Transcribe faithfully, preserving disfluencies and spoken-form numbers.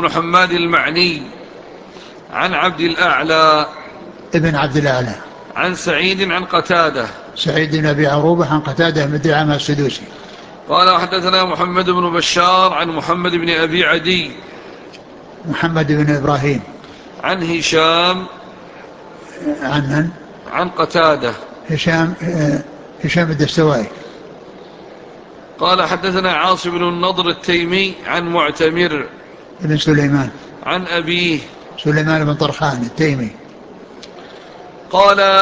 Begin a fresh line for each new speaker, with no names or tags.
بن حماد المعني عن عبد الأعلى
ابن عبد الأعلى
عن سعيد عن قتادة
سعيد بن أبي عروبة عن قتادة بن دعامة السدوسي
قال حدثنا محمد بن بشار عن محمد بن أبي عدي
محمد بن إبراهيم
عن هشام
عن من؟
عن قتادة
هشام هشام الدستوائي.
قال حدثنا عاصم بن النضر التيمي عن معتمر
بن سليمان
عن أبيه
سليمان بن طرخان التيمي
قال